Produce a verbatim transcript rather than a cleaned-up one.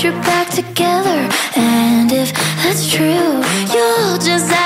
you're back together. And if that's true, you'll just have